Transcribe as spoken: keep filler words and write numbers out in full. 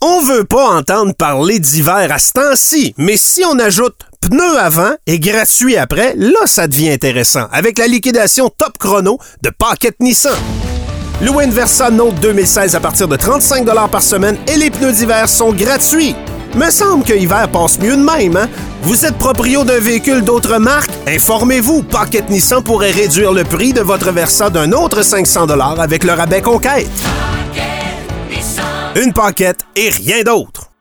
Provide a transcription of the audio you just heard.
On veut pas entendre parler d'hiver à ce temps-ci, mais si on ajoute pneus avant et gratuit après, là, ça devient intéressant, avec la liquidation top chrono de Pocket Nissan. Louez une Versa Note deux mille seize à partir de trente-cinq dollars par semaine et les pneus d'hiver sont gratuits. Me semble que l'hiver passe mieux de même, hein? Vous êtes proprio d'un véhicule d'autre marque? Informez-vous, Pocket Nissan pourrait réduire le prix de votre Versa d'un autre cinq cents dollars avec le rabais Conquête. Une Pocket et rien d'autre.